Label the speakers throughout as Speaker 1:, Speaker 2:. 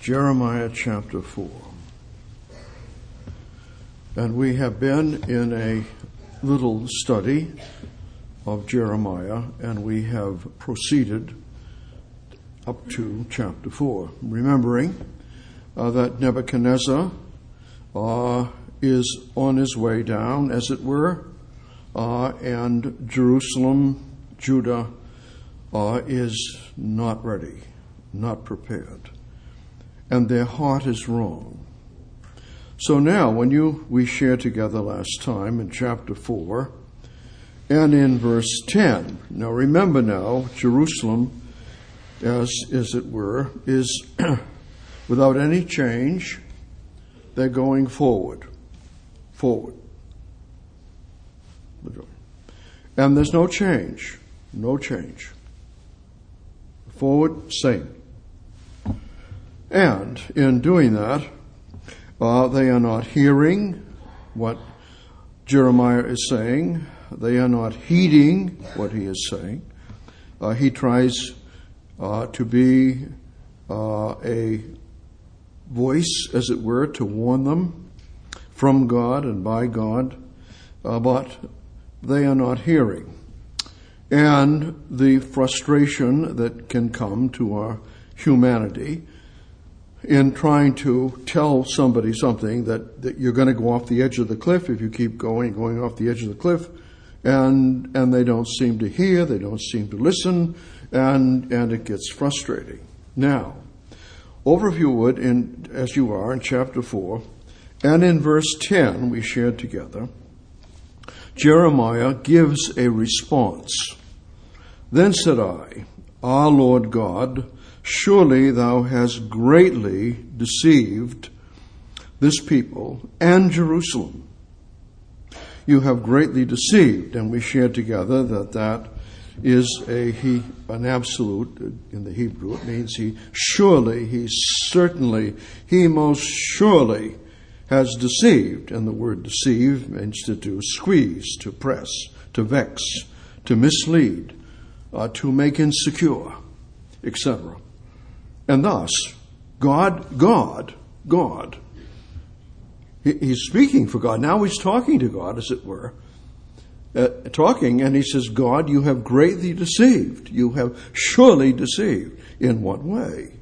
Speaker 1: Jeremiah chapter 4. And we have been in a little study of Jeremiah, and we have proceeded up to chapter 4, remembering that Nebuchadnezzar is on his way down, as it were, and Jerusalem, Judah, is not ready, not prepared, and their heart is wrong. So now, we shared together last time in chapter 4 and in verse 10. Now remember now, Jerusalem, as it were, is without any change. They're going forward. And there's no change. Forward, same. And in doing that, they are not hearing what Jeremiah is saying. They are not heeding what he is saying. He tries to be a voice, as it were, to warn them from God and by God, but they are not hearing. And the frustration that can come to our humanity in trying to tell somebody something that you're going to go off the edge of the cliff if you keep going off the edge of the cliff, and they don't seem to hear, they don't seem to listen, and it gets frustrating. Now, over if you would, as you are in chapter 4, and in verse 10 we shared together, Jeremiah gives a response. Then said I, Ah, Lord God, surely thou hast greatly deceived this people and Jerusalem. You have greatly deceived. And we shared together that is an absolute in the Hebrew. It means he most surely has deceived. And the word deceive means to do squeeze, to press, to vex, to mislead, to make insecure, etc. And thus, God, he's speaking for God. Now he's talking to God, as it were. And he says, God, you have greatly deceived. You have surely deceived. In what way?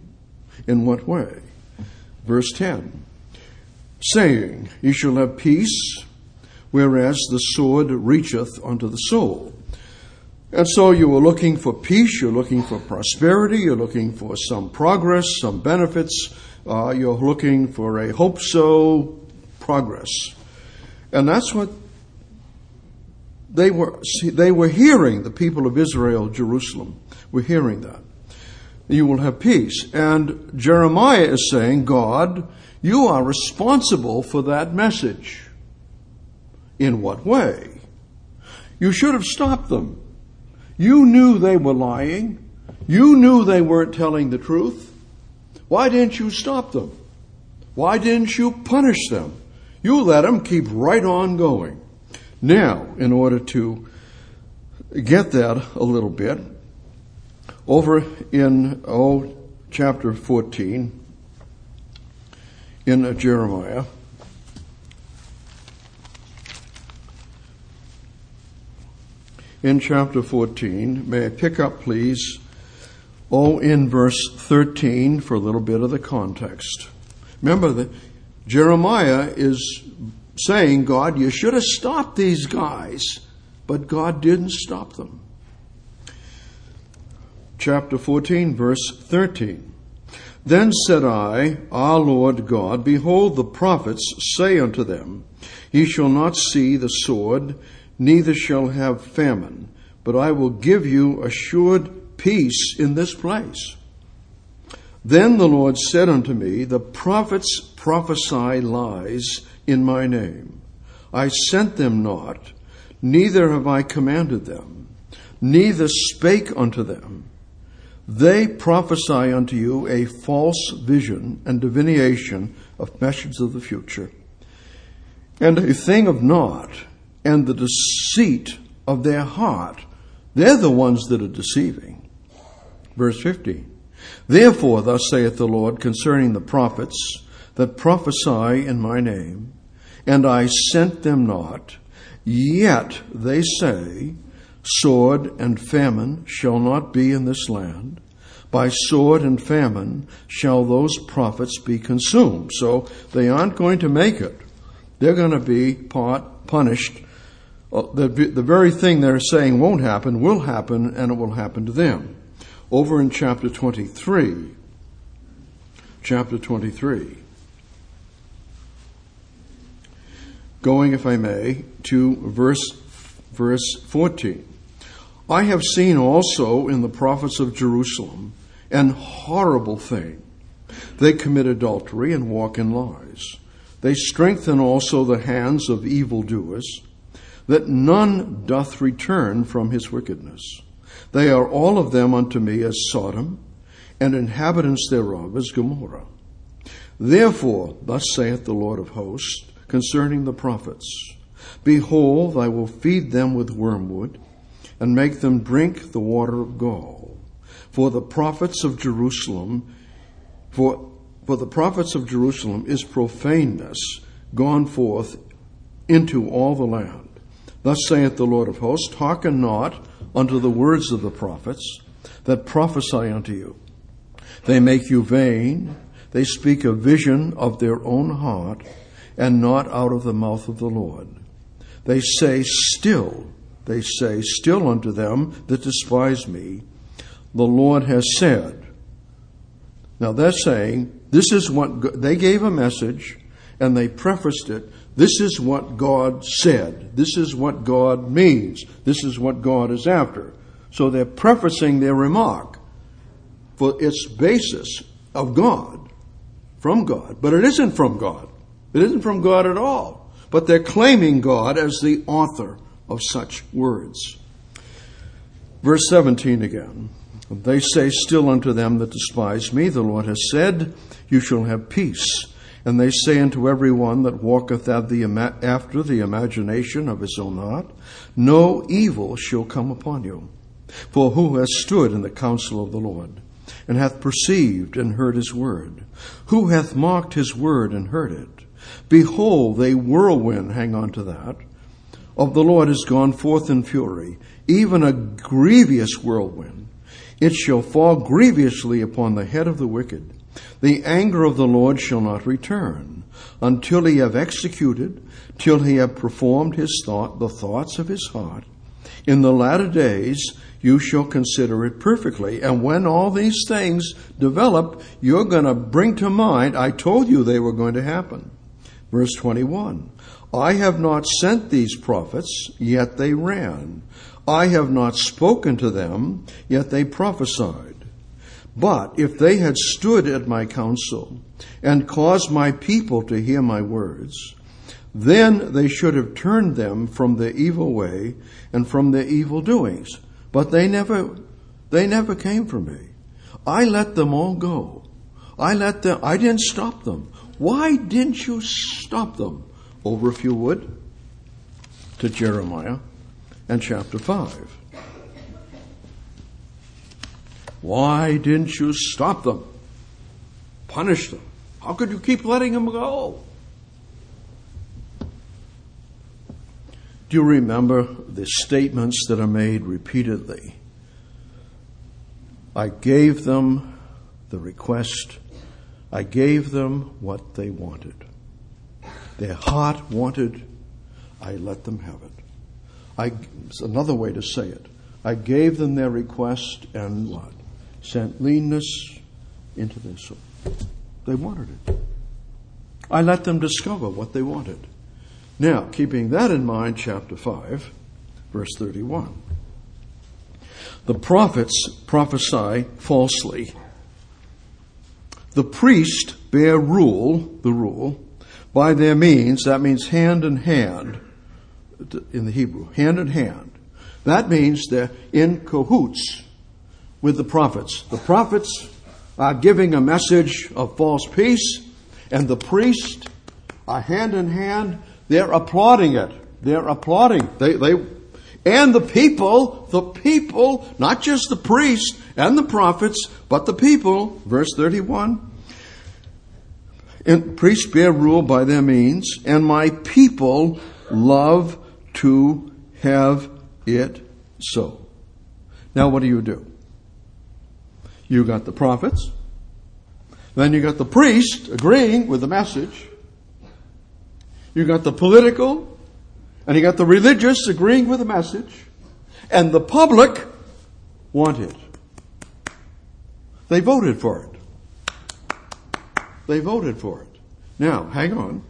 Speaker 1: Verse 10. Saying, ye shall have peace, whereas the sword reacheth unto the soul. And so you are looking for peace, you're looking for prosperity, you're looking for some progress, some benefits, you're looking for a hope-so progress. And that's what they were hearing, the people of Israel, Jerusalem, were hearing that. You will have peace. And Jeremiah is saying, God, you are responsible for that message. In what way? You should have stopped them. You knew they were lying. You knew they weren't telling the truth. Why didn't you stop them? Why didn't you punish them? You let them keep right on going. Now, in order to get that a little bit, over in chapter 14 in Jeremiah, in chapter 14, may I pick up, please, in verse 13 for a little bit of the context. Remember that Jeremiah is saying, God, you should have stopped these guys, but God didn't stop them. Chapter 14, verse 13. Then said I, Ah, Lord God, behold, the prophets say unto them, ye shall not see the sword, neither shall have famine, but I will give you assured peace in this place. Then the Lord said unto me, the prophets prophesy lies in my name. I sent them not, neither have I commanded them, neither spake unto them. They prophesy unto you a false vision and divination of messages of the future, and a thing of naught, and the deceit of their heart. They're the ones that are deceiving. Verse 15. Therefore, thus saith the Lord concerning the prophets that prophesy in my name, and I sent them not, yet they say, sword and famine shall not be in this land. By sword and famine shall those prophets be consumed. So they aren't going to make it. They're going to be punished. The very thing they're saying won't happen will happen, and it will happen to them. Over in chapter 23, going, if I may, to verse 14. I have seen also in the prophets of Jerusalem an horrible thing. They commit adultery and walk in lies. They strengthen also the hands of evildoers, that none doth return from his wickedness. They are all of them unto me as Sodom, and inhabitants thereof as Gomorrah. Therefore, thus saith the Lord of hosts concerning the prophets, behold, I will feed them with wormwood, and make them drink the water of gall. For the prophets of Jerusalem, for the prophets of Jerusalem is profaneness gone forth into all the land. Thus saith the Lord of hosts, hearken not unto the words of the prophets that prophesy unto you. They make you vain. They speak a vision of their own heart, and not out of the mouth of the Lord. They say still unto them that despise me, the Lord has said. Now they're saying, this is what, they gave a message, and they prefaced it, this is what God said. This is what God means. This is what God is after. So they're prefacing their remark for its basis of God, from God. But it isn't from God. It isn't from God at all. But they're claiming God as the author of such words. Verse 17 again. They say still unto them that despise me, the Lord has said, you shall have peace. And they say unto every one that walketh after the imagination of his own heart, no evil shall come upon you. For who has stood in the counsel of the Lord, and hath perceived and heard his word? Who hath marked his word and heard it? Behold, a whirlwind, hang on to that, of the Lord is gone forth in fury, even a grievous whirlwind. It shall fall grievously upon the head of the wicked. The anger of the Lord shall not return, until he have executed, till he have performed the thoughts of his heart. In the latter days you shall consider it perfectly. And when all these things develop, you're going to bring to mind, I told you they were going to happen. Verse 21, I have not sent these prophets, yet they ran. I have not spoken to them, yet they prophesied. But if they had stood at my counsel and caused my people to hear my words, then they should have turned them from their evil way and from their evil doings. But they never came from me. I let them all go. I didn't stop them. Why didn't you stop them? Over, if you would, to Jeremiah and chapter 5. Why didn't you stop them? Punish them. How could you keep letting them go? Do you remember the statements that are made repeatedly? I gave them the request. I gave them what they wanted. Their heart wanted, I let them have it. It's another way to say it. I gave them their request and what? Sent leanness into their soul. They wanted it. I let them discover what they wanted. Now, keeping that in mind, chapter 5, verse 31. The prophets prophesy falsely. The priest bear the rule, by their means. That means hand in hand in the Hebrew, hand in hand. That means they're in cahoots with the prophets. The prophets are giving a message of false peace, and the priests are hand in hand. They're applauding it. They're applauding. And the people, not just the priests and the prophets, but the people, verse 31, and priests bear rule by their means, and my people love to have it so. Now what do? You got the prophets, then you got the priest agreeing with the message, you got the political, and you got the religious agreeing with the message, and the public want it. They voted for it. Now, hang on.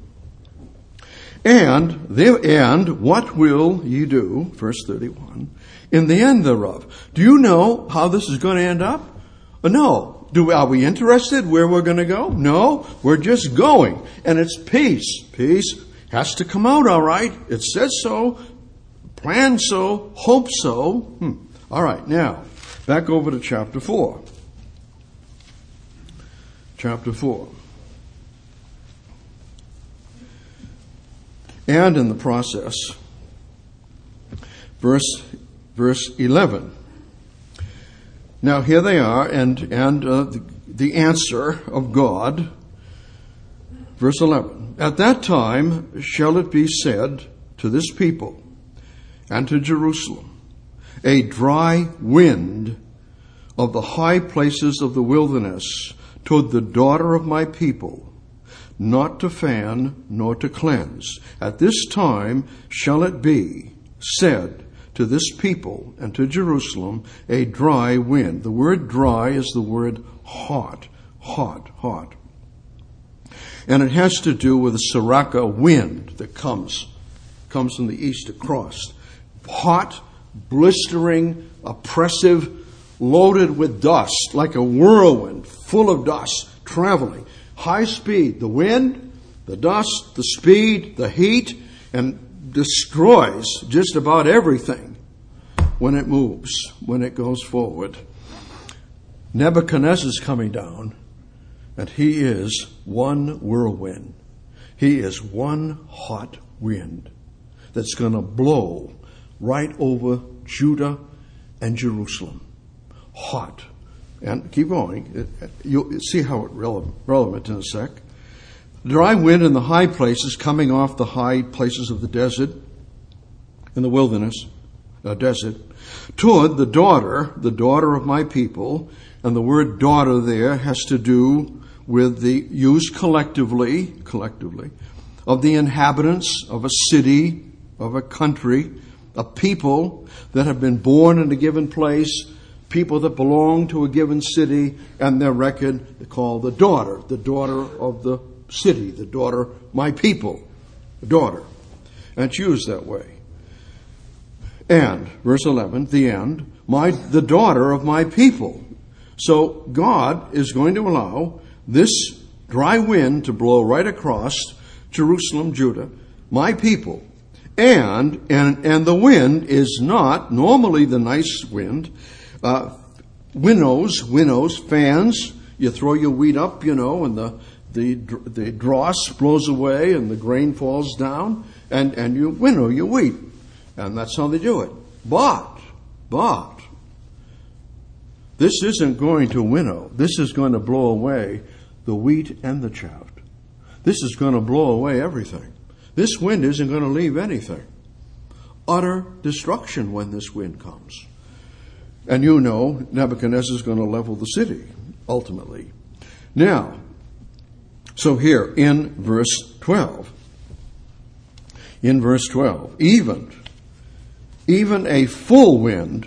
Speaker 1: And what will ye do, verse 31, in the end thereof? Do you know how this is going to end up? No. Are we interested where we're going to go? No. We're just going. And it's peace. Peace has to come out, all right. It says so, plan so, hope so. All right, now, back over to chapter 4. Chapter 4. And in the process, verse 11. Now here they are, and the answer of God, verse 11. At that time shall it be said to this people and to Jerusalem, a dry wind of the high places of the wilderness toward the daughter of my people, not to fan nor to cleanse. At this time shall it be said to this people and to Jerusalem, a dry wind. The word dry is the word hot. And it has to do with the Siraka wind that comes from the east across. Hot, blistering, oppressive, loaded with dust, like a whirlwind, full of dust, traveling. High speed, the wind, the dust, the speed, the heat, and destroys just about everything when it moves, when it goes forward. Nebuchadnezzar is coming down, and he is one whirlwind. He is one hot wind that's going to blow right over Judah and Jerusalem. Hot. And keep going. You'll see how it's relevant in a sec. Dry wind in the high places, coming off the high places of the desert, in the wilderness, desert, toward the daughter of my people. And the word daughter there has to do with the use collectively, of the inhabitants of a city, of a country, a people that have been born in a given place, people that belong to a given city, and their record called the daughter of the city, the daughter, my people, the daughter. And it's used that way. And, verse 11, the end, the daughter of my people. So God is going to allow this dry wind to blow right across Jerusalem, Judah, my people. And the wind is not normally the nice wind. Winnows, fans. You throw your wheat up, and the dross blows away and the grain falls down, and you winnow your wheat. And that's how they do it. But, this isn't going to winnow. This is going to blow away the wheat and the chaff. This is going to blow away everything. This wind isn't going to leave anything. Utter destruction when this wind comes. And Nebuchadnezzar is going to level the city, ultimately. Now, so here in verse 12, even a full wind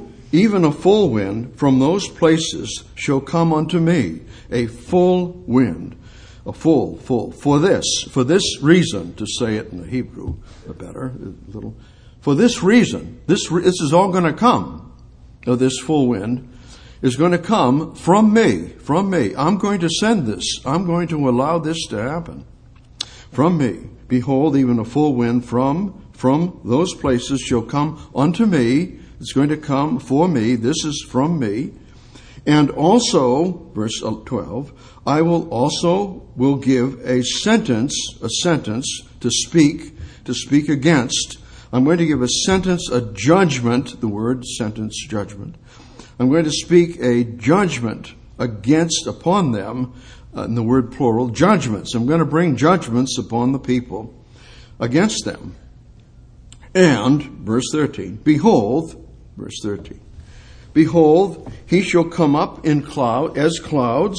Speaker 1: from those places shall come unto me, a full wind, for this reason, to say it in the Hebrew, for this reason, this is all going to come, this full wind is going to come from me. I'm going to send this. I'm going to allow this to happen. From me. Behold, even a full wind from those places shall come unto me. It's going to come for me. This is from me. And also, verse 12, I will give a sentence to speak against I'm going to give a sentence, a judgment, the word sentence, judgment. I'm going to speak a judgment upon them, in the word plural, judgments. I'm going to bring judgments upon the people against them. And, verse 13, behold, verse 13, behold, he shall come up as clouds,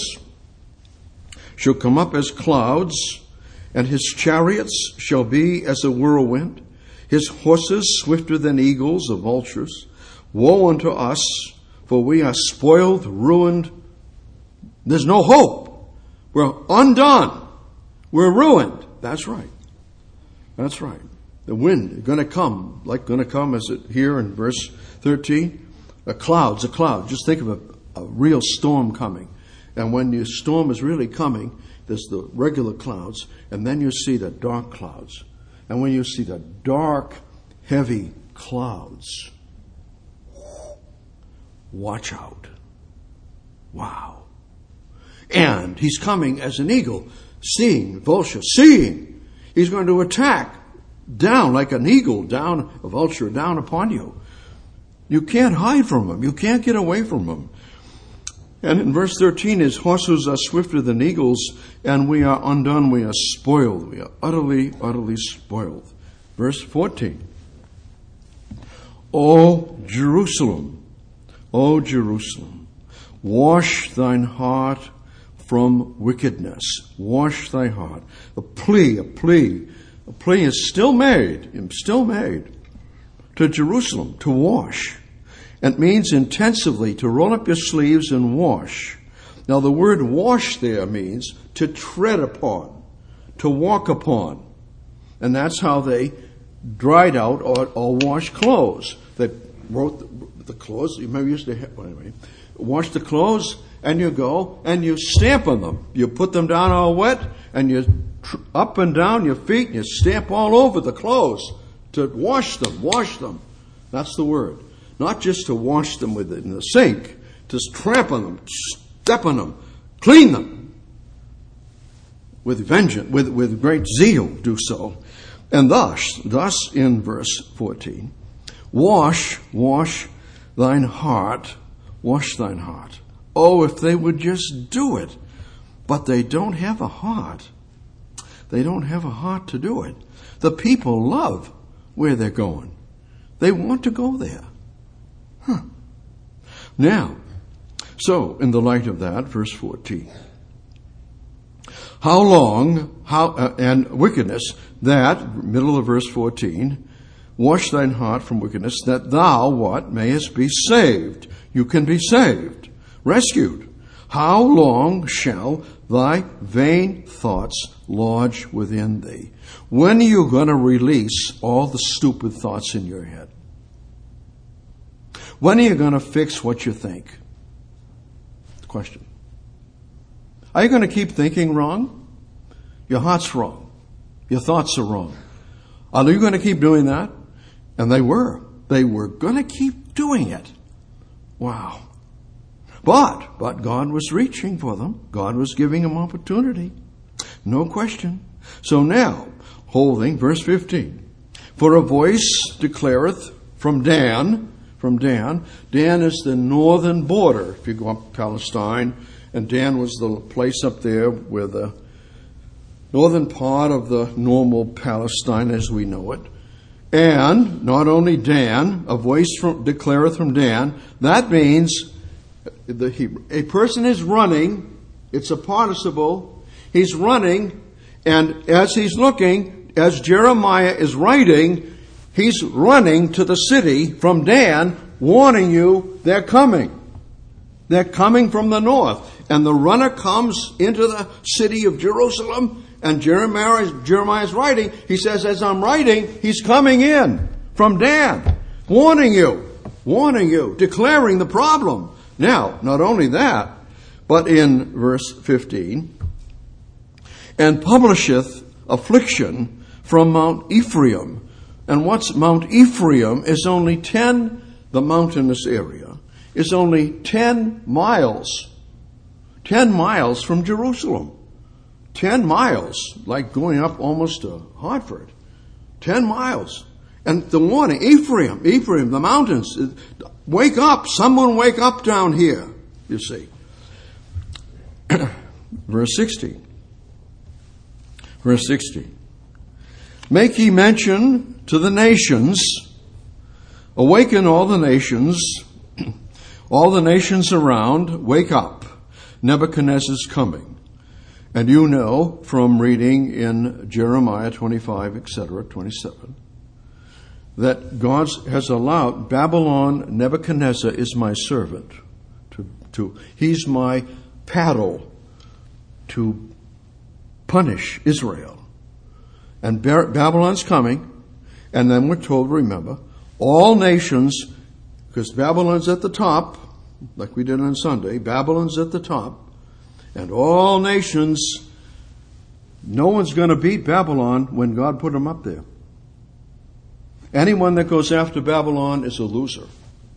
Speaker 1: and his chariots shall be as a whirlwind, his horses swifter than eagles or vultures. Woe unto us, for we are spoiled, ruined. There's no hope. We're undone. We're ruined. That's right. That's right. The wind is going to come, as it here in verse 13. A cloud. Just think of a real storm coming. And when the storm is really coming, there's the regular clouds, and then you see the dark clouds. And when you see the dark, heavy clouds, watch out. Wow. And he's coming as an eagle, seeing. He's going to attack down like an eagle, down, a vulture, down upon you. You can't hide from him. You can't get away from him. And in verse 13, his horses are swifter than eagles, and we are undone, we are spoiled. We are utterly, utterly spoiled. Verse 14. O Jerusalem, wash thine heart from wickedness. Wash thy heart. A plea is still made to Jerusalem to wash. It means intensively to roll up your sleeves and wash. Now the word wash there means to tread upon, to walk upon. And that's how they dried out or washed clothes. They wrote the clothes, you maybe used to have, anyway, wash the clothes, and you go and you stamp on them. You put them down all wet, and you up and down your feet, and you stamp all over the clothes to wash them. That's the word. Not just to wash them in the sink, to tramp on them, step on them, clean them. With vengeance, with great zeal do so. And thus in verse 14, wash thine heart. Oh, if they would just do it. But they don't have a heart. They don't have a heart to do it. The people love where they're going. They want to go there. Now, so in the light of that, verse 14. And wickedness, that, middle of verse 14, wash thine heart from wickedness, that thou, mayest be saved. You can be saved, rescued. How long shall thy vain thoughts lodge within thee? When are you going to release all the stupid thoughts in your head? When are you going to fix what you think? Question. Are you going to keep thinking wrong? Your heart's wrong. Your thoughts are wrong. Are you going to keep doing that? And they were. They were going to keep doing it. Wow. But God was reaching for them. God was giving them opportunity. No question. So now, holding verse 15. For a voice declareth from Dan. Dan is the northern border. If you go up Palestine, and Dan was the place up there where the northern part of the normal Palestine as we know it. And not only Dan, a voice declareth from Dan. That means a person is running. It's a participle. He's running, and as he's looking, as Jeremiah is writing, he's running to the city from Dan, warning you they're coming. They're coming from the north. And the runner comes into the city of Jerusalem, and Jeremiah's writing. He says, as I'm writing, he's coming in from Dan, warning you, declaring the problem. Now, not only that, but in verse 15, and publisheth affliction from Mount Ephraim. And what's Mount Ephraim is only the mountainous area, is only 10 miles from Jerusalem. 10 miles, like going up almost to Hartford. 10 miles. And the warning, Ephraim, the mountains, wake up, someone wake up down here, you see. Verse 60. Make ye mention to the nations, awaken all the nations around, wake up. Nebuchadnezzar's coming. And you know from reading in Jeremiah 25, etc., 27, that God has allowed Babylon, Nebuchadnezzar is my servant. He's my paddle to punish Israel. And Babylon's coming, and then we're told, remember, all nations, because Babylon's at the top, like we did on Sunday, Babylon's at the top, and all nations, no one's going to beat Babylon when God put them up there. Anyone that goes after Babylon is a loser.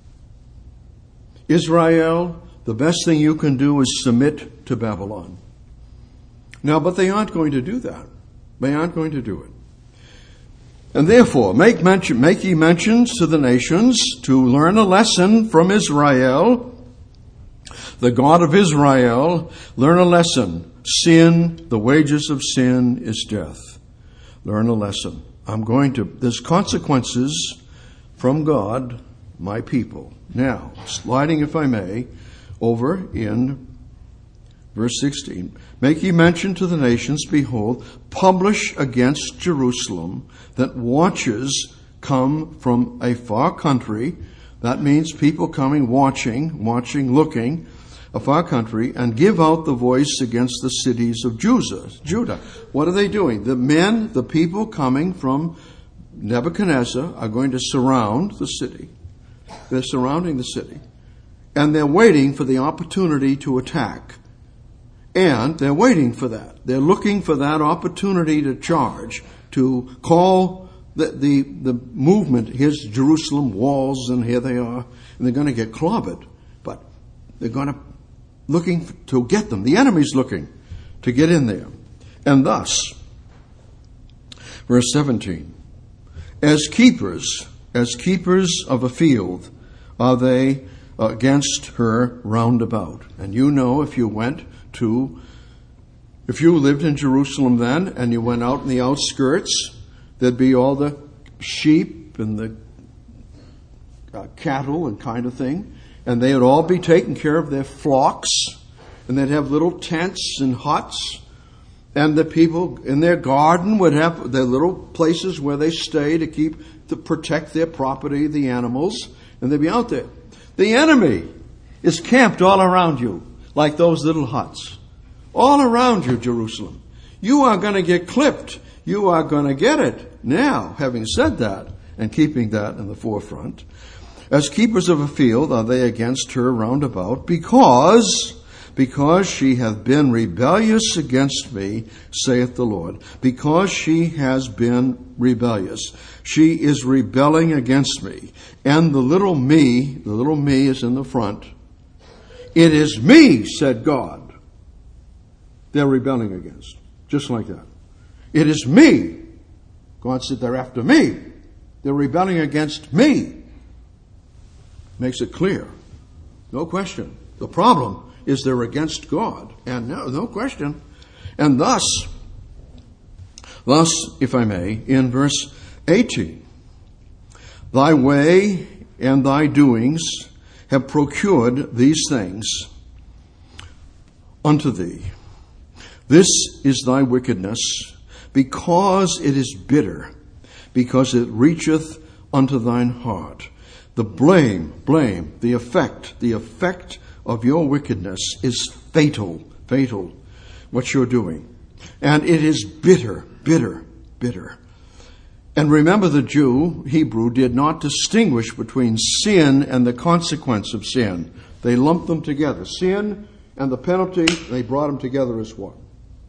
Speaker 1: Israel, the best thing you can do is submit to Babylon. Now, but they aren't going to do that. They aren't going to do it. And therefore, make ye mentions to the nations to learn a lesson from Israel, the God of Israel. Learn a lesson. Sin, the wages of sin is death. Learn a lesson. There's consequences from God, my people. Now, sliding, if I may, over in verse 16. Make ye mention to the nations, behold, publish against Jerusalem that watchers come from a far country. That means people coming, watching, looking, a far country, and give out the voice against the cities of Judah. What are they doing? The people coming from Nebuchadnezzar are going to surround the city. They're surrounding the city. And they're waiting for the opportunity to attack. And they're waiting for that. They're looking for that opportunity to charge, to call the movement. Here's Jerusalem walls, and here they are. And they're going to get clobbered. But they're looking to get them. The enemy's looking to get in there. And thus, verse 17, as keepers of a field are they against her round about. And you know, if you lived in Jerusalem then and you went out in the outskirts, there'd be all the sheep and the cattle and kind of thing, and they would all be taking care of their flocks, and they'd have little tents and huts, and the people in their garden would have their little places where they stay to protect their property, the animals, and they'd be out there. The enemy is camped all around you, like those little huts. All around you, Jerusalem. You are going to get clipped. You are going to get it. Now, having said that, and keeping that in the forefront, as keepers of a field are they against her round about, because she hath been rebellious against me, saith the Lord. Because she has been rebellious. She is rebelling against me. And the little me is in the front. It is me, said God, they're rebelling against. Just like that. It is me. God said they're after me. They're rebelling against me. Makes it clear. No question. The problem is they're against God. And no question. And thus, if I may, in verse 18, thy way and thy doings have procured these things unto thee. This is thy wickedness, because it is bitter, because it reacheth unto thine heart. The blame, the effect of your wickedness is fatal, what you're doing. And it is bitter. And remember, the Hebrew, did not distinguish between sin and the consequence of sin. They lumped them together. Sin and the penalty, they brought them together as one.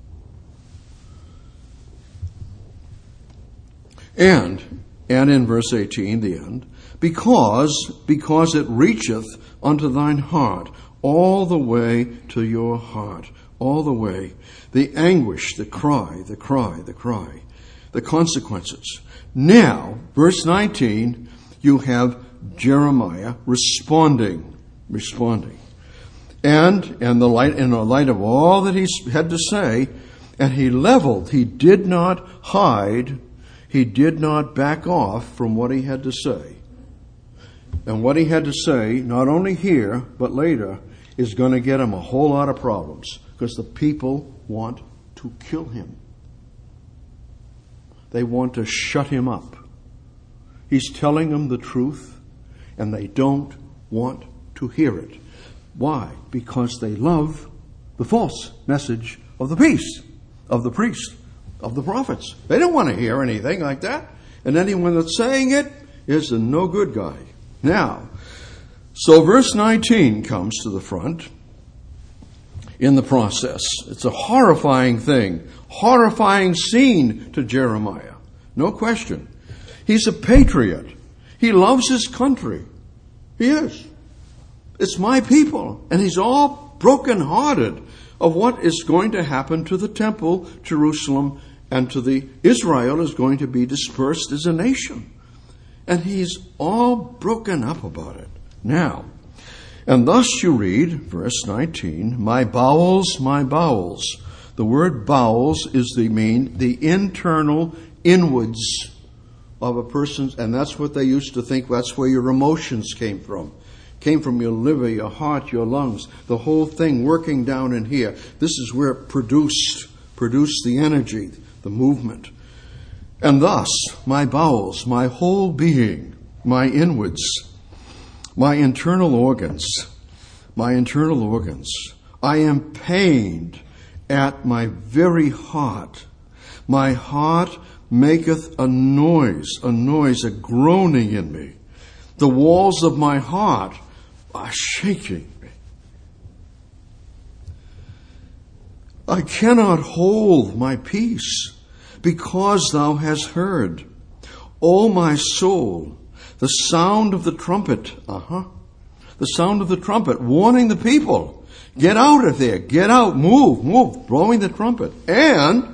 Speaker 1: And in verse 18, the end, because it reacheth unto thine heart, all the way to your heart, all the way, the anguish, the cry, the consequences. Now, verse 19, you have Jeremiah responding. And in the light of all that he had to say, and he did not hide, he did not back off from what he had to say. And what he had to say, not only here, but later, is going to get him a whole lot of problems, because the people want to kill him. They want to shut him up. He's telling them the truth, and they don't want to hear it. Why? Because they love the false message of the peace, of the priest, of the prophets. They don't want to hear anything like that. And anyone that's saying it is a no good guy. Now, so verse 19 comes to the front in the process. It's a horrifying thing, horrifying scene to Jeremiah. No question. He's a patriot. He loves his country. He is. It's my people. And he's all brokenhearted of what is going to happen to the temple, Jerusalem, and to the Israel is going to be dispersed as a nation. And he's all broken up about it. Now, and thus you read, verse 19, my bowels, my bowels. The word bowels is the internal inwards of a person's, and that's what they used to think, that's where your emotions came from. Came from your liver, your heart, your lungs, the whole thing working down in here. This is where it produced the energy, the movement. And thus, my bowels, my whole being, my inwards, my internal organs, I am pained at my very heart. My heart maketh a noise, a groaning in me. The walls of my heart are shaking me. I cannot hold my peace, because thou hast heard, O my soul, the sound of the trumpet. The sound of the trumpet, warning the people, get out of there, get out, move, blowing the trumpet. And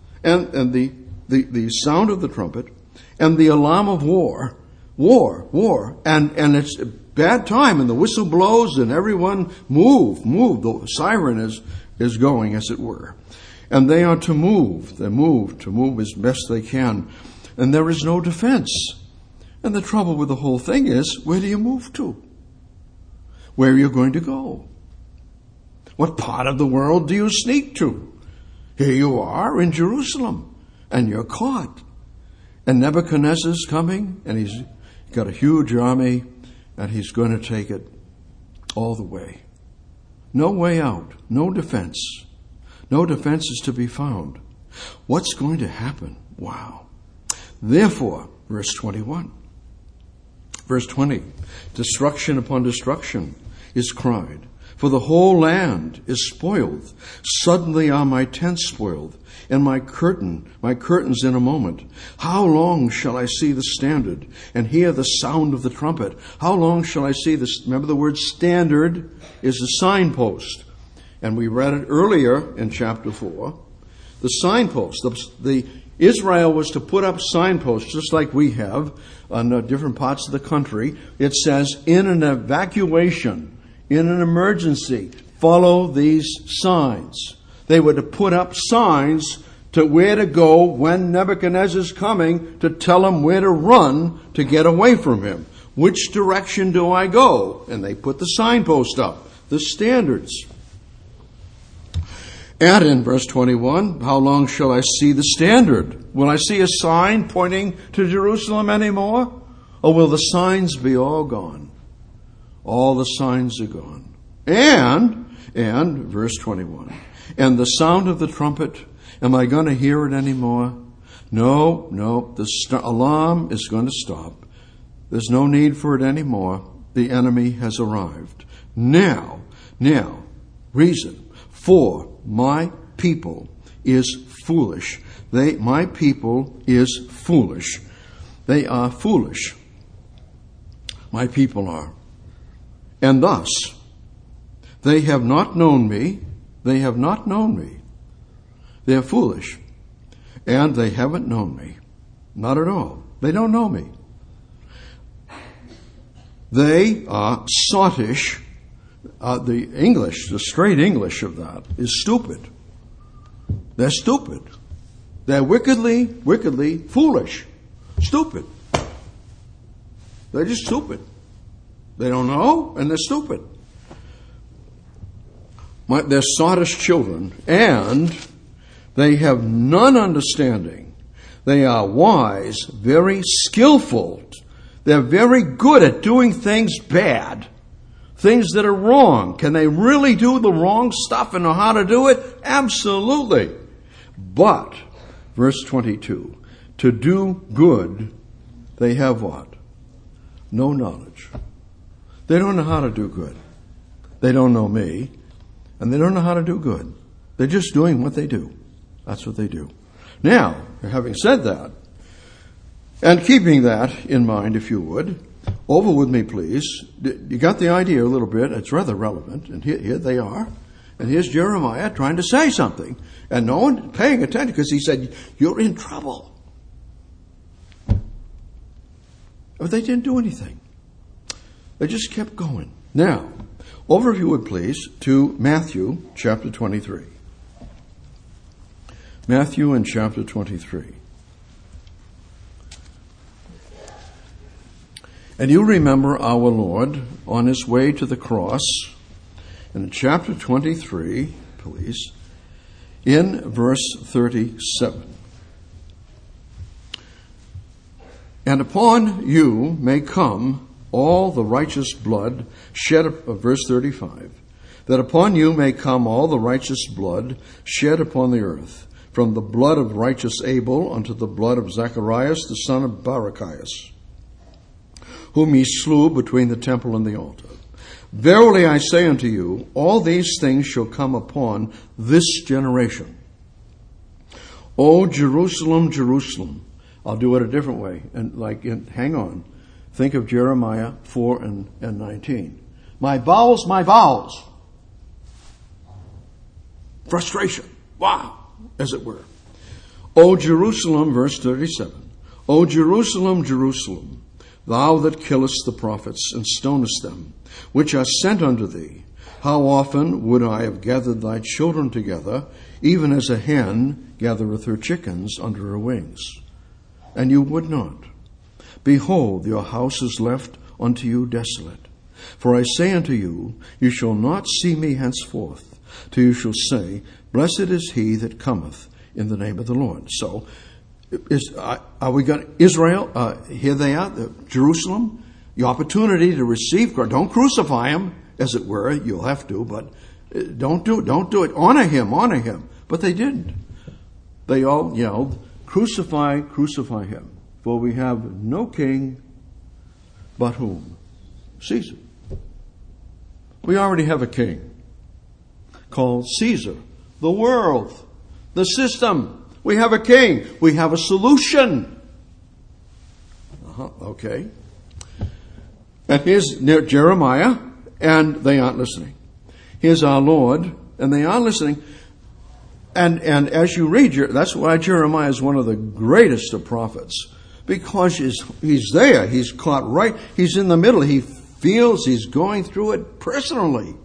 Speaker 1: the sound of the trumpet, and the alarm of war, and it's a bad time, and the whistle blows, and everyone move, the siren is going, as it were. And they are to move as best they can. And there is no defense. And the trouble with the whole thing is, where do you move to? Where are you going to go? What part of the world do you sneak to? Here you are in Jerusalem, and you're caught. And Nebuchadnezzar's coming, and he's got a huge army, and he's going to take it all the way. No way out, no defense. No defense is to be found. What's going to happen? Wow. Therefore, verse 21. Verse 20. Destruction upon destruction is cried. For the whole land is spoiled. Suddenly are my tents spoiled, and my curtains in a moment. How long shall I see the standard and hear the sound of the trumpet? How long shall I see this? Remember, the word standard is a signpost. And we read it earlier in chapter 4. The signpost. The Israel was to put up signposts, just like we have on different parts of the country. It says, in an evacuation, in an emergency, follow these signs. They were to put up signs to where to go when Nebuchadnezzar's coming, to tell them where to run to get away from him. Which direction do I go? And they put the signpost up, the standards. And in verse 21, how long shall I see the standard? Will I see a sign pointing to Jerusalem anymore? Or will the signs be all gone? All the signs are gone. And verse 21, and the sound of the trumpet, am I going to hear it anymore? No, the alarm is going to stop. There's no need for it anymore. The enemy has arrived. Now, reason. For my people is foolish. My people is foolish. They are foolish. My people are. And thus, they have not known me. They have not known me. They are foolish. and they haven't known me. Not at all. They don't know me. They are sottish. The English, the straight English of that is stupid. They're stupid. They're wickedly foolish. Stupid. They're just stupid. They don't know, and they're stupid. They're sottish children, and they have none understanding. They are wise, very skillful. They're very good at doing things bad, things that are wrong. Can they really do the wrong stuff and know how to do it? Absolutely. But, verse 22, to do good, they have what? No knowledge. They don't know how to do good. They don't know me, and they don't know how to do good. They're just doing what they do. That's what they do. Now, having said that, and keeping that in mind, if you would, over with me, please. You got the idea a little bit. It's rather relevant. And here they are. And here's Jeremiah trying to say something. And no one paying attention because he said, you're in trouble. But they didn't do anything. They just kept going. Now, over, if you would please, to Matthew chapter 23. Matthew in chapter 23. And you remember our Lord on his way to the cross. In chapter 23, please, in verse 37. And upon you may come all the righteous blood shed, verse 35, that upon you may come all the righteous blood shed upon the earth, from the blood of righteous Abel unto the blood of Zacharias the son of Barachias, whom ye slew between the temple and the altar. Verily I say unto you, all these things shall come upon this generation. O Jerusalem, Jerusalem. I'll do it a different way. And hang on. Think of Jeremiah 4 and 19. My bowels, my bowels. Frustration. Wow, as it were. O Jerusalem, verse 37. O Jerusalem, Jerusalem, thou that killest the prophets and stonest them, which are sent unto thee, how often would I have gathered thy children together, even as a hen gathereth her chickens under her wings? And you would not. Behold, your house is left unto you desolate. For I say unto you, you shall not see me henceforth, till you shall say, blessed is he that cometh in the name of the Lord. So, are we going to Israel? Here they are, Jerusalem. The opportunity to receive Christ. Don't crucify him, as it were. You'll have to, but don't do it. Honor him. But they didn't. They all yelled, crucify, crucify him. For we have no king but whom? Caesar. We already have a king called Caesar. The world. The system. We have a king. We have a solution. Okay. And here's Jeremiah, and they aren't listening. Here's our Lord, and they are listening. And as you read, that's why Jeremiah is one of the greatest of prophets. Because he's there. He's caught right. He's in the middle. He feels he's going through it personally.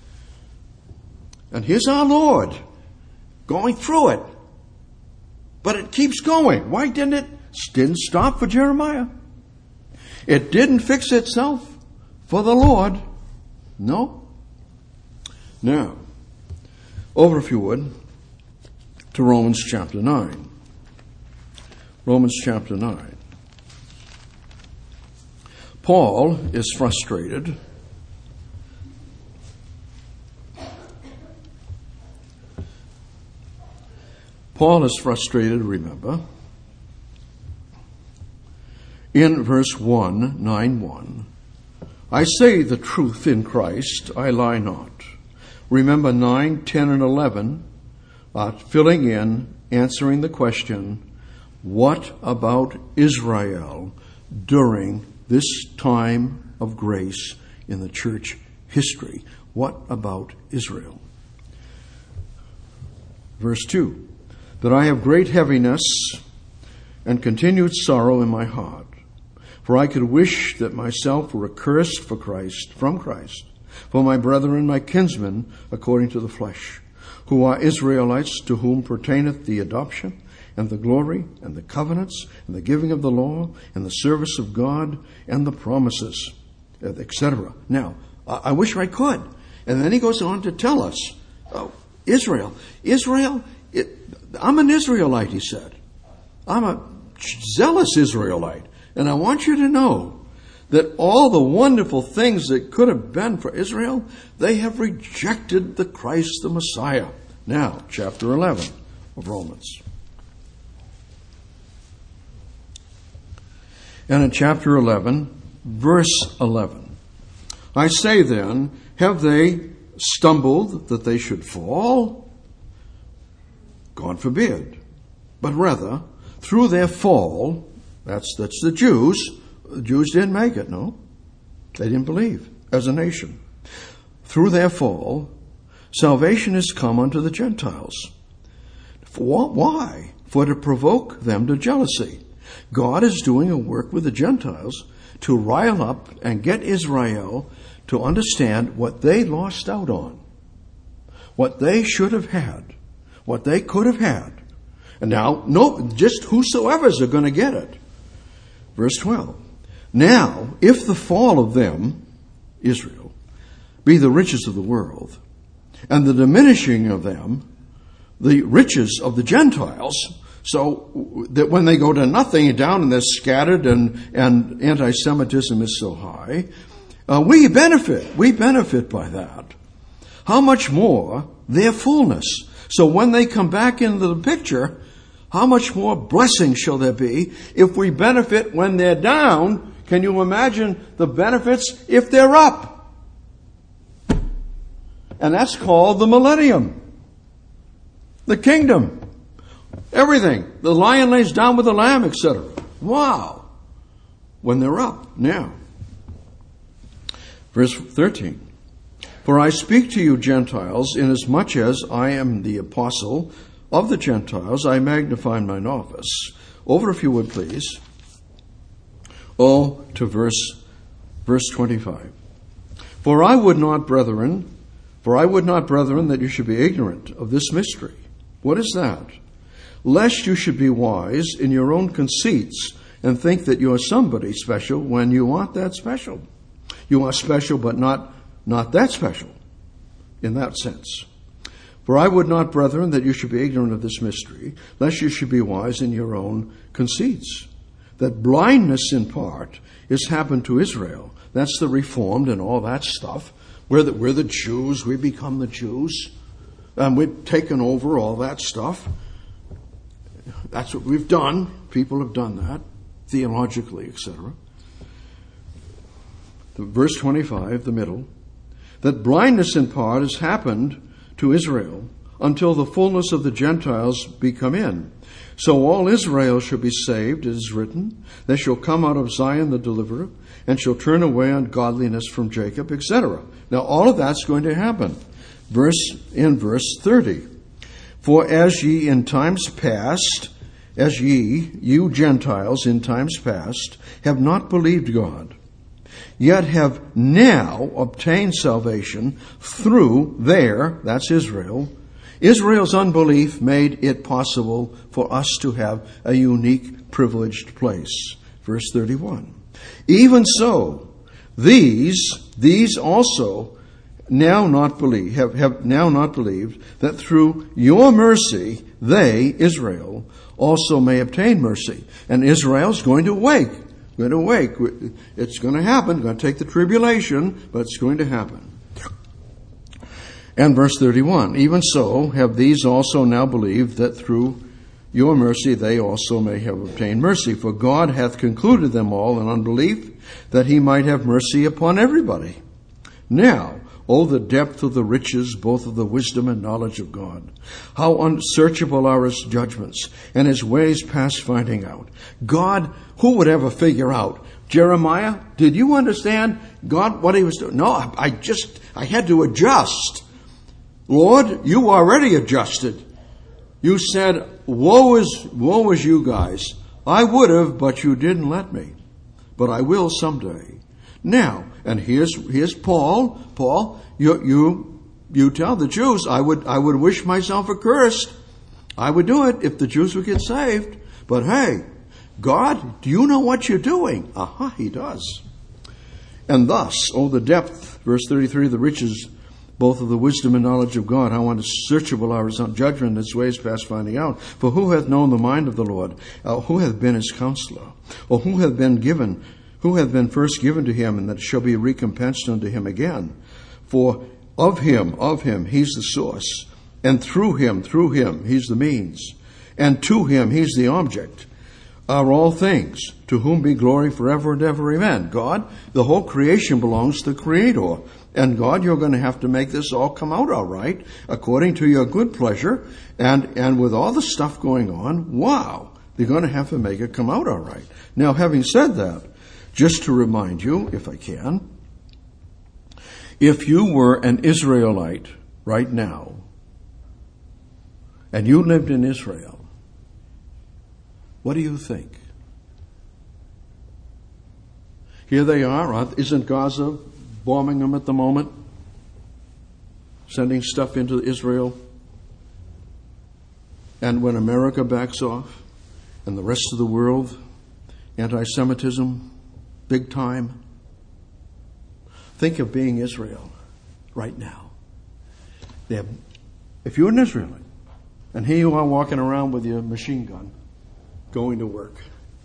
Speaker 1: And here's our Lord going through it. But it keeps going. Why didn't it? Didn't stop for Jeremiah. It didn't fix itself for the Lord. No. Now, over if you would, to Romans chapter 9. Romans chapter 9. Paul is frustrated. Paul is frustrated, remember. In verse 1, 9:1, I say the truth in Christ, I lie not. Remember 9, 10, and 11 are filling in, answering the question, what about Israel during this time of grace in the church history? What about Israel? Verse 2, that I have great heaviness and continued sorrow in my heart. For I could wish that myself were accursed from Christ, for my brethren, my kinsmen, according to the flesh, who are Israelites, to whom pertaineth the adoption, and the glory, and the covenants, and the giving of the law, and the service of God, and the promises, etc. Now, I wish I could. And then he goes on to tell us, Israel, I'm an Israelite, he said. I'm a zealous Israelite. And I want you to know that all the wonderful things that could have been for Israel, they have rejected the Christ, the Messiah. Now, chapter 11 of Romans. And in chapter 11, verse 11, I say then, have they stumbled that they should fall? God forbid. But rather, through their fall, that's the Jews. The Jews didn't make it, no. They didn't believe as a nation. Through their fall, salvation is come unto the Gentiles. Why? For to provoke them to jealousy. God is doing a work with the Gentiles to rile up and get Israel to understand what they lost out on, what they should have had, what they could have had. And now, no, just whosoever's are going to get it. Verse 12. Now, if the fall of them, Israel, be the riches of the world, and the diminishing of them, the riches of the Gentiles, so that when they go to nothing down and they're scattered and anti-Semitism is so high, we benefit by that. How much more their fullness? So when they come back into the picture, how much more blessing shall there be if we benefit when they're down? Can you imagine the benefits if they're up? And that's called the millennium. The kingdom. Everything. The lion lays down with the lamb, etc. Wow. When they're up. Now. Verse 13. For I speak to you Gentiles, inasmuch as I am the apostle of the Gentiles, I magnify mine office. Over, if you would, please. To verse 25. For I would not, brethren, that you should be ignorant of this mystery. What is that? Lest you should be wise in your own conceits and think that you are somebody special when you aren't that special. You are special, but not that special in that sense. For I would not, brethren, that you should be ignorant of this mystery, lest you should be wise in your own conceits. That blindness in part is happened to Israel. That's the Reformed and all that stuff. We're the Jews. We become the Jews. And we've taken over all that stuff. That's what we've done. People have done that, theologically, etc. Verse 25, the middle. That blindness in part has happened to Israel until the fullness of the Gentiles be come in. So all Israel shall be saved, it is written. They shall come out of Zion the deliverer, and shall turn away ungodliness from Jacob, etc. Now all of that's going to happen. Verse 30. For as ye in times past, you Gentiles in times past, have not believed God, yet have now obtained salvation through that's Israel. Israel's unbelief made it possible for us to have a unique, privileged place. Verse 31. Even so, these also now not believe, have now not believed that through your mercy, they, Israel, also may obtain mercy. And Israel's going to wake. It's going to happen. Going to take the tribulation, but it's going to happen. And verse 31, even so have these also now believed that through your mercy they also may have obtained mercy. For God hath concluded them all in unbelief, that he might have mercy upon everybody. Now, the depth of the riches, both of the wisdom and knowledge of God. How unsearchable are his judgments, and his ways past finding out. God, who would ever figure out? Jeremiah, did you understand God, what he was doing? No, I had to adjust. Lord, you already adjusted. You said, woe is you guys. I would have, but you didn't let me. But I will someday. Now, and here's Paul. Paul, you tell the Jews, I would wish myself accursed. I would do it if the Jews would get saved. But hey, God, do you know what you're doing? Aha, he does. And thus, oh, the depth, verse 33, the riches, both of the wisdom and knowledge of God. How unsearchable are his judgment, his ways past finding out. For who hath known the mind of the Lord? Who hath been his counselor? Or who hath been first given to him, and that shall be recompensed unto him again? For of him, he's the source. And through him, he's the means. And to him, he's the object. Are all things, to whom be glory forever and ever. Amen. God, the whole creation belongs to the Creator. And God, you're going to have to make this all come out all right, according to your good pleasure. And with all the stuff going on, wow, they're going to have to make it come out all right. Now, having said that, just to remind you, if I can, if you were an Israelite right now, and you lived in Israel, what do you think? Here they are. Isn't Gaza bombing them at the moment? Sending stuff into Israel? And when America backs off, and the rest of the world, anti-Semitism, big time. Think of being Israel right now. If you're an Israelite, and here you are walking around with your machine gun, going to work.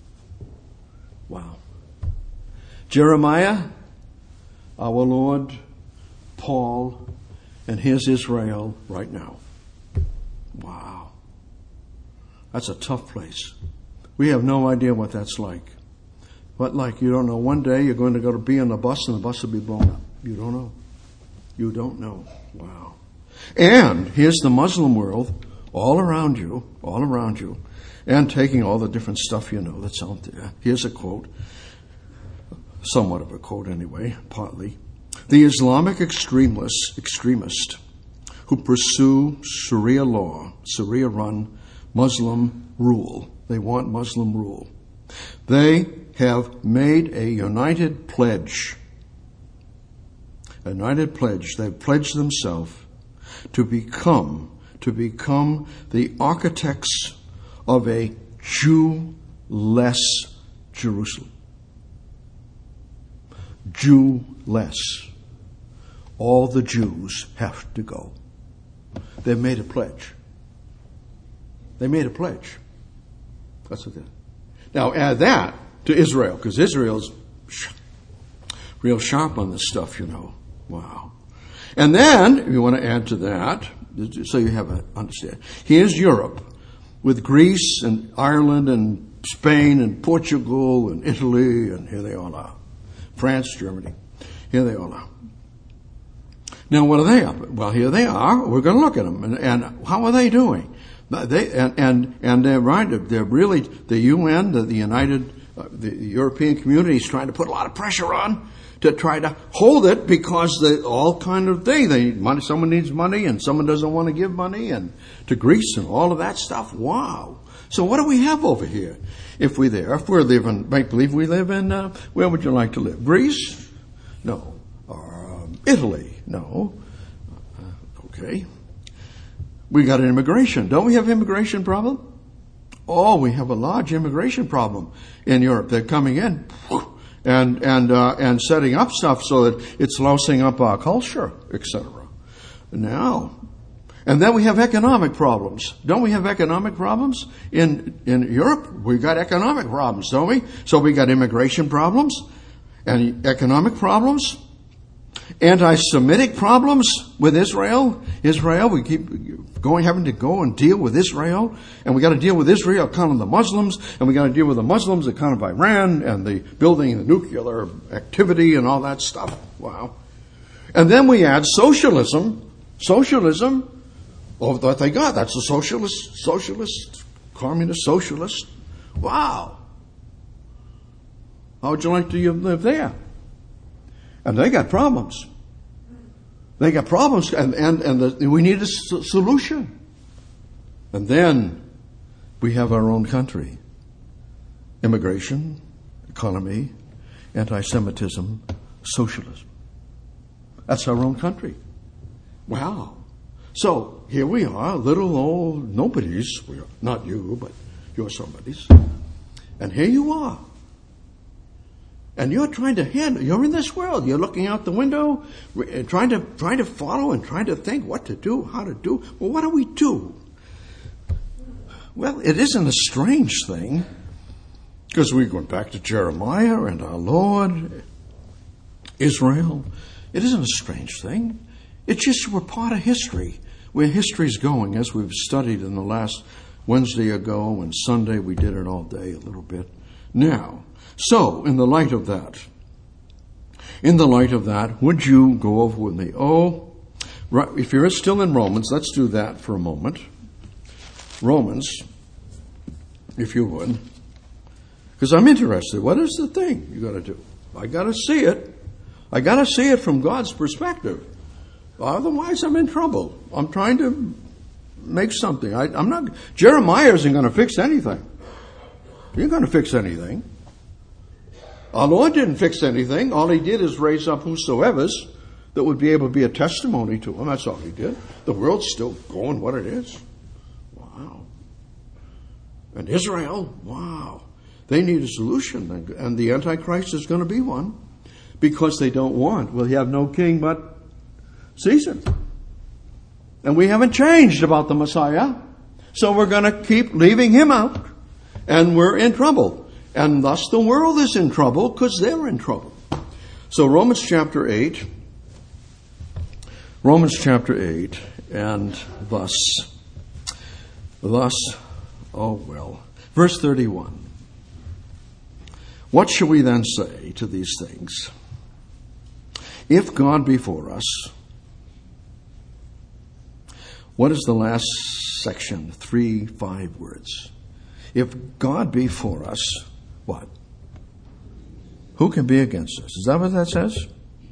Speaker 1: Wow. Jeremiah, our Lord, Paul, and here's Israel right now. Wow. That's a tough place. We have no idea what that's like. What like? You don't know. One day you're going to go to be on the bus and the bus will be blown up. You don't know. You don't know. Wow. And here's the Muslim world all around you, and taking all the different stuff you know that's out there. Here's a quote, somewhat of a quote anyway, partly. The Islamic extremist who pursue Sharia law, Sharia-run Muslim rule. They want Muslim rule. They have made a united pledge. They've pledged themselves to become the architects of a Jew-less Jerusalem. Jew-less. All the Jews have to go. They've made a pledge. That's what they did. Now add that to Israel, because Israel's real sharp on this stuff, you know. Wow. And then, if you want to add to that, so you have an understanding. Here's Europe, with Greece and Ireland and Spain and Portugal and Italy, and here they all are. France, Germany. Here they all are. Now, what are they up? Well, here they are. We're going to look at them. And how are they doing? They're right. They're really, the UN, the European community is trying to put a lot of pressure on to try to hold it, because they all kind of they need money. Someone needs money and someone doesn't want to give money, and to Greece and all of that stuff. Wow. So what do we have over here? If we're living, make believe we live in, where would you like to live? Greece? No. Italy? No. Okay. We got an immigration. Don't we have an immigration problem? Oh, we have a large immigration problem in Europe. They're coming in and setting up stuff so that it's lousing up our culture, etc. Now, and then we have economic problems. Don't we have economic problems in Europe? We got economic problems, don't we? So we got immigration problems and economic problems. Anti-Semitic problems with Israel. We keep having to go and deal with Israel. And we got to deal with Israel account of the Muslims. And we got to deal with the Muslims account of Iran and the building the nuclear activity and all that stuff. Wow. And then we add socialism. Oh, thank God, that's a socialist, communist socialist. Wow. How would you like to live there? And they got problems. And we need a solution. And then we have our own country. Immigration, economy, anti-Semitism, socialism. That's our own country. Wow. So here we are, little old nobodies. Not you, but you're somebody's. And here you are. And you're trying to handle, you're in this world. You're looking out the window, trying to follow and trying to think what to do, how to do. Well, what do we do? Well, it isn't a strange thing, because we're going back to Jeremiah and our Lord, Israel. It isn't a strange thing. It's just we're part of history, where history's going, as we've studied in the last Wednesday ago and Sunday. We did it all day a little bit. Now, so in the light of that, would you go over with me? Oh, right, if you're still in Romans, let's do that for a moment. Romans, if you would, because I'm interested. What is the thing you got to do? I got to see it. I got to see it from God's perspective. Otherwise, I'm in trouble. I'm trying to make something. I'm not. Jeremiah isn't going to fix anything. He ain't going to fix anything. Our Lord didn't fix anything. All he did is raise up whosoever's that would be able to be a testimony to him. That's all he did. The world's still going what it is. Wow. And Israel, wow. They need a solution. And the Antichrist is going to be one. Because they don't want. Well, you have no king but Caesar. And we haven't changed about the Messiah. So we're going to keep leaving him out. And we're in trouble. And thus the world is in trouble because they're in trouble. So Romans chapter 8. And thus, oh well. Verse 31. What shall we then say to these things? If God be for us, what is the last section? 5 words. If God be for us, what? Who can be against us? Is that what that says?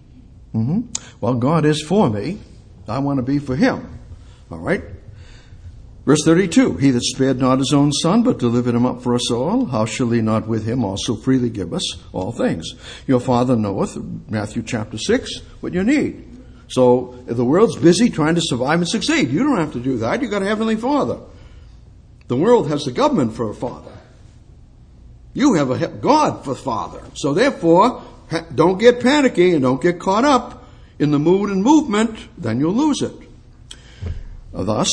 Speaker 1: Well, God is for me. I want to be for him. All right. Verse 32, he that spared not his own son, but delivered him up for us all, how shall he not with him also freely give us all things? Your Father knoweth, Matthew chapter 6, what you need. So if the world's busy trying to survive and succeed, you don't have to do that. You've got a Heavenly Father. The world has the government for a father. You have a God for father. So therefore, don't get panicky and don't get caught up in the mood and movement, then you'll lose it. Thus,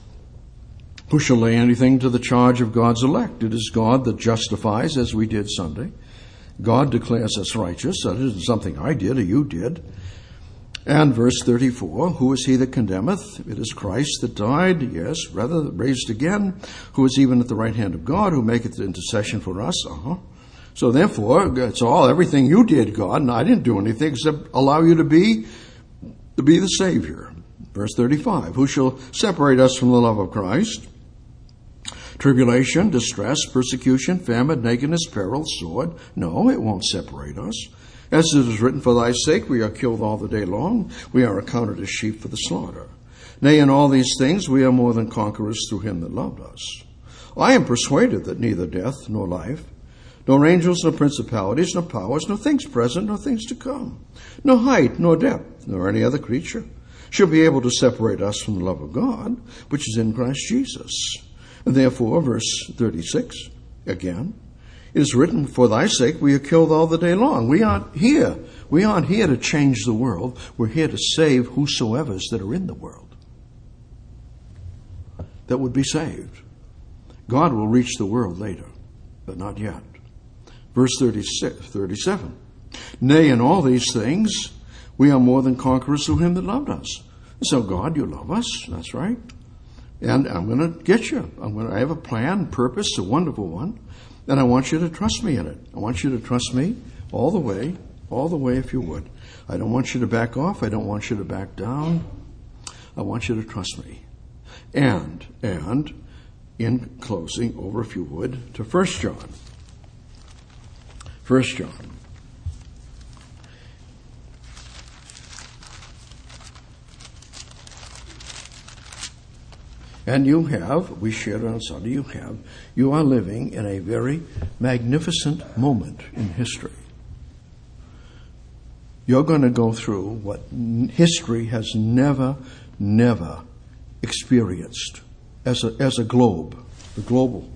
Speaker 1: who shall lay anything to the charge of God's elect? It is God that justifies, as we did Sunday. God declares us righteous. That isn't something I did or you did. And verse 34, who is he that condemneth? It is Christ that died, yes, rather raised again, who is even at the right hand of God, who maketh intercession for us. So therefore, it's everything you did, God, and I didn't do anything except allow you to be the Savior. Verse 35, who shall separate us from the love of Christ? Tribulation, distress, persecution, famine, nakedness, peril, sword. No, it won't separate us. As it is written, for thy sake we are killed all the day long. We are accounted as sheep for the slaughter. Nay, in all these things we are more than conquerors through him that loved us. I am persuaded that neither death nor life, nor angels, nor principalities, nor powers, nor things present, nor things to come, nor height, nor depth, nor any other creature shall be able to separate us from the love of God, which is in Christ Jesus. And therefore, verse 36, again, it is written, for thy sake we are killed all the day long. We aren't here. We aren't here to change the world. We're here to save whosoever's that are in the world that would be saved. God will reach the world later, but not yet. Verse 37. Nay, in all these things we are more than conquerors through him that loved us. So God, you love us. That's right. And I'm going to get you. I have a plan, purpose, a wonderful one. And I want you to trust me in it. I want you to trust me all the way if you would. I don't want you to back off. I don't want you to back down. I want you to trust me. And in closing, over if you would, to 1 John. 1 John. And we shared on Sunday, you are living in a very magnificent moment in history. You're going to go through what history has never experienced as a globe, the global.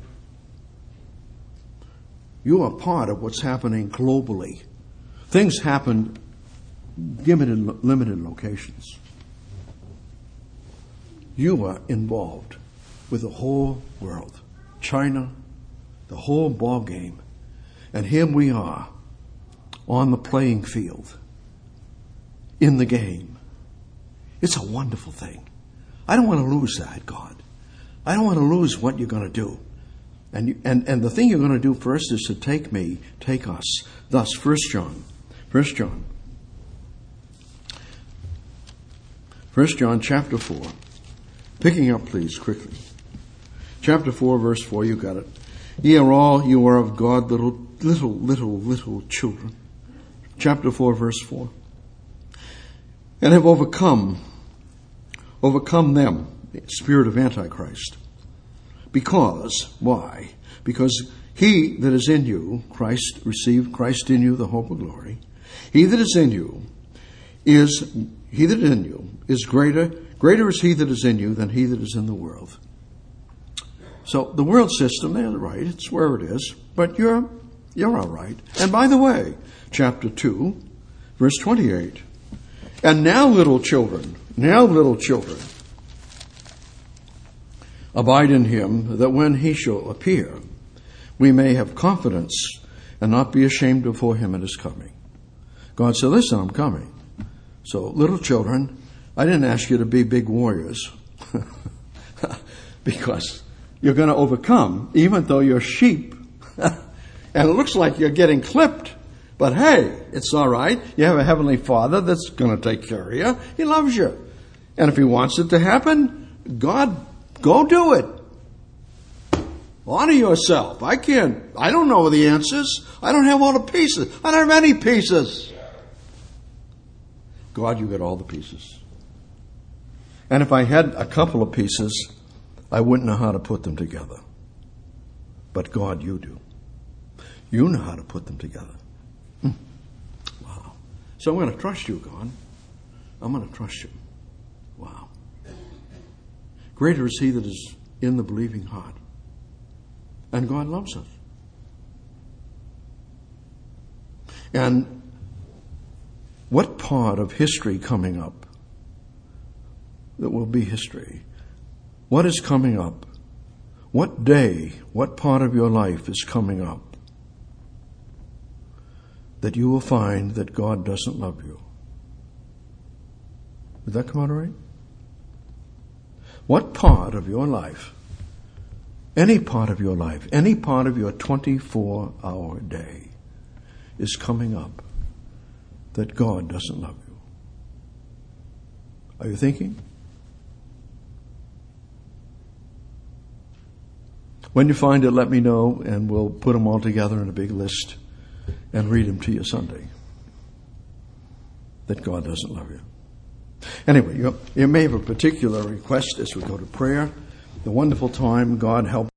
Speaker 1: You are part of what's happening globally. Things happen in limited locations. You are involved with the whole world, China, the whole ball game. And here we are on the playing field, in the game. It's a wonderful thing. I don't want to lose that, God. I don't want to lose what you're going to do. And the thing you're going to do first is to take us. Thus, 1 John chapter 4. Picking up, please, quickly. Chapter 4, verse 4, you got it. Ye are all, you are of God, little children. Chapter 4, verse 4. And have overcome them, the spirit of Antichrist. Because, why? Because he that is in you, received Christ in you, the hope of glory. He that is in you is greater is he that is in you than he that is in the world. So the world system, they're right, it's where it is, but you're all right. And by the way, chapter 2, verse 28, and now little children, abide in him, that when he shall appear, we may have confidence and not be ashamed before him at his coming. God said, listen, I'm coming. So little children, I didn't ask you to be big warriors because you're going to overcome, even though you're sheep. And it looks like you're getting clipped. But hey, it's all right. You have a heavenly Father that's going to take care of you. He loves you. And if he wants it to happen, God, go do it. Honor yourself. I don't know the answers. I don't have all the pieces. I don't have any pieces. God, you got all the pieces. And if I had a couple of pieces, I wouldn't know how to put them together. But God, you do. You know how to put them together. Wow. So I'm going to trust you, God. I'm going to trust you. Wow. Greater is he that is in the believing heart. And God loves us. And what part of history coming up that will be history? What is coming up? What day, what part of your life is coming up that you will find that God doesn't love you? Did that come out all right? What part of your life, any part of your life, any part of your 24-hour day is coming up that God doesn't love you? Are you thinking? When you find it, let me know, and we'll put them all together in a big list and read them to you Sunday. That God doesn't love you. Anyway, you may have a particular request as we go to prayer. The wonderful time, God help.